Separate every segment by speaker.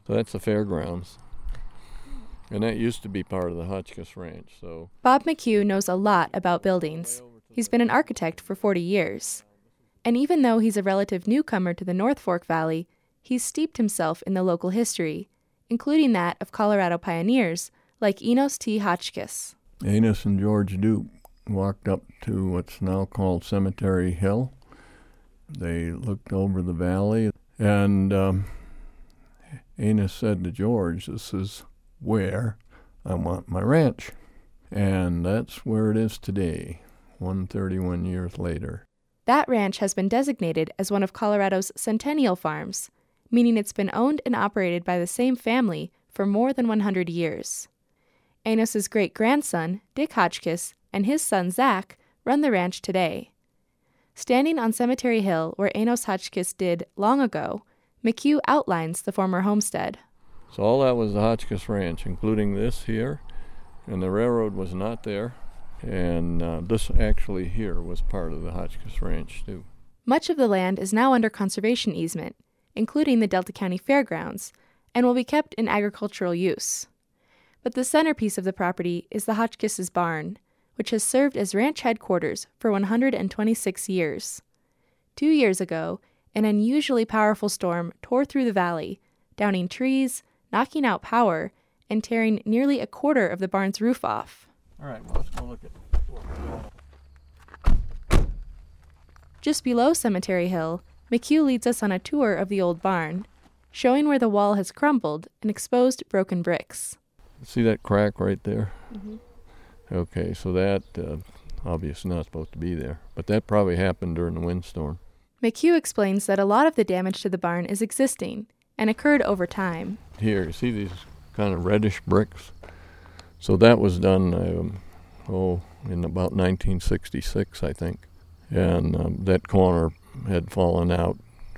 Speaker 1: So that's the fairgrounds. And that used to be part of the Hotchkiss Ranch. So
Speaker 2: Bob McHugh knows a lot about buildings. He's been an architect for 40 years. And even though he's a relative newcomer to the North Fork Valley, he's steeped himself in the local history, including that of Colorado pioneers like Enos T. Hotchkiss.
Speaker 1: Enos and George Duke walked up to what's now called Cemetery Hill. They looked over the valley, and Enos said to George, "This is where I want my ranch." And that's where it is today, 131 years later.
Speaker 2: That ranch has been designated as one of Colorado's centennial farms, meaning it's been owned and operated by the same family for more than 100 years. Enos's great-grandson, Dick Hotchkiss, and his son, Zach, run the ranch today. Standing on Cemetery Hill, where Enos Hotchkiss did long ago, McHugh outlines the former homestead.
Speaker 1: So all that was the Hotchkiss Ranch, including this here, and the railroad was not there, and this actually here was part of the Hotchkiss Ranch, too.
Speaker 2: Much of the land is now under conservation easement, including the Delta County Fairgrounds, and will be kept in agricultural use. But the centerpiece of the property is the Hotchkiss's barn, which has served as ranch headquarters for 126 years. 2 years ago, an unusually powerful storm tore through the valley, downing trees, knocking out power, and tearing nearly a quarter of the barn's roof off.
Speaker 1: All right, well, let's go look at
Speaker 2: Just below Cemetery Hill, McHugh leads us on a tour of the old barn, showing where the wall has crumbled and exposed broken bricks.
Speaker 1: See that crack right there?
Speaker 2: Mm-hmm.
Speaker 1: Okay, so that obviously not supposed to be there, but that probably happened during the windstorm.
Speaker 2: McHugh explains that a lot of the damage to the barn is existing and occurred over time.
Speaker 1: Here, you see these kind of reddish bricks? So that was done, in about 1966, I think. And that corner had fallen out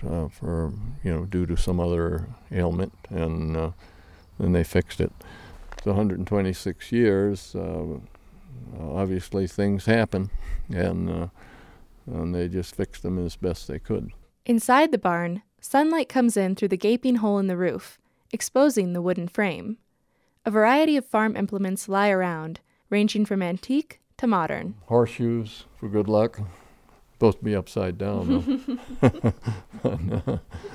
Speaker 1: due to some other ailment, and then they fixed it. So 126 years, obviously things happen, and they just fixed them as best they could.
Speaker 2: Inside the barn, sunlight comes in through the gaping hole in the roof, exposing the wooden frame. A variety of farm implements lie around, ranging from antique to modern.
Speaker 1: Horseshoes for good luck. Supposed to be upside down, though.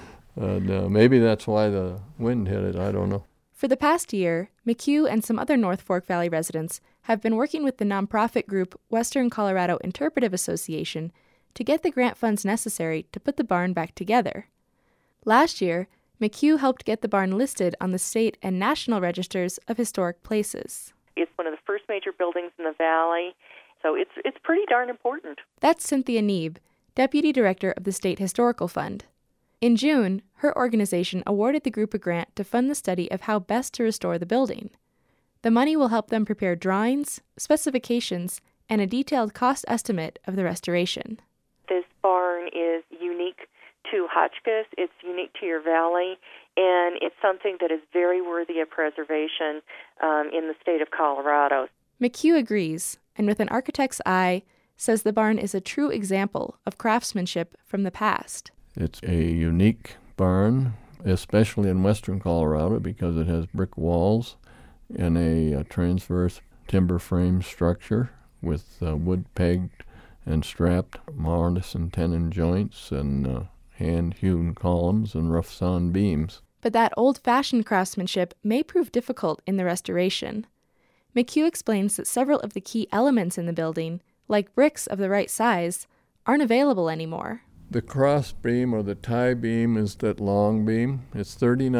Speaker 1: and maybe that's why the wind hit it, I don't know.
Speaker 2: For the past year, McHugh and some other North Fork Valley residents have been working with the nonprofit group Western Colorado Interpretive Association to get the grant funds necessary to put the barn back together. Last year, McHugh helped get the barn listed on the state and national registers of historic places.
Speaker 3: It's one of the first major buildings in the valley, so it's pretty darn important.
Speaker 2: That's Cynthia Neeb, Deputy Director of the State Historical Fund. In June, her organization awarded the group a grant to fund the study of how best to restore the building. The money will help them prepare drawings, specifications, and a detailed cost estimate of the restoration.
Speaker 3: This barn is unique to Hotchkiss, it's unique to your valley, and it's something that is very worthy of preservation in the state of Colorado.
Speaker 2: McHugh agrees, and with an architect's eye, says the barn is a true example of craftsmanship from the past.
Speaker 1: It's a unique barn, especially in western Colorado, because it has brick walls and a transverse timber frame structure with wood-pegged and strapped mortise and tenon joints and hand-hewn columns and rough-sawn beams.
Speaker 2: But that old-fashioned craftsmanship may prove difficult in the restoration. McHugh explains that several of the key elements in the building, like bricks of the right size, aren't available anymore.
Speaker 1: The cross beam or the tie beam is that long beam. It's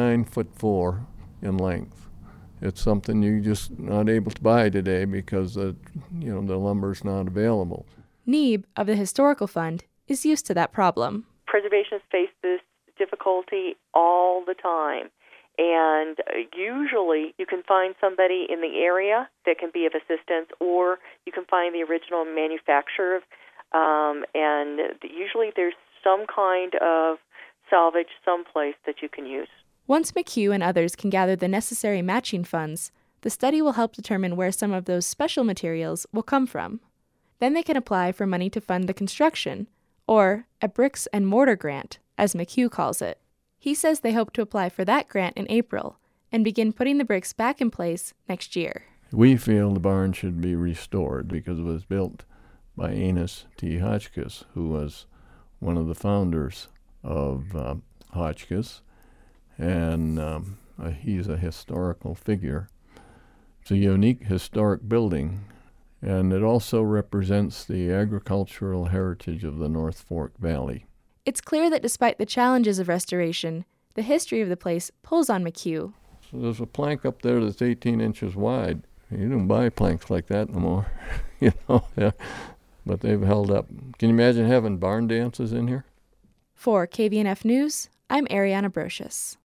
Speaker 1: 39'4" in length. It's something you're just not able to buy today because the lumber's not available.
Speaker 2: Neeb of the Historical Fund is used to that problem.
Speaker 3: Preservationists face this difficulty all the time. And usually you can find somebody in the area that can be of assistance, or you can find the original manufacturer, and usually there's some kind of salvage someplace that you can use.
Speaker 2: Once McHugh and others can gather the necessary matching funds, the study will help determine where some of those special materials will come from. Then they can apply for money to fund the construction, or a bricks and mortar grant, as McHugh calls it. He says they hope to apply for that grant in April and begin putting the bricks back in place next year.
Speaker 1: We feel the barn should be restored because it was built by Enos T. Hotchkiss, who was one of the founders of Hotchkiss, and he's a historical figure. It's a unique historic building, and it also represents the agricultural heritage of the North Fork Valley.
Speaker 2: It's clear that despite the challenges of restoration, the history of the place pulls on McHugh.
Speaker 1: So there's a plank up there that's 18 inches wide. You don't buy planks like that no more, Yeah. But they've held up. Can you imagine having barn dances in here?
Speaker 2: For KVNF News, I'm Ariana Brocious.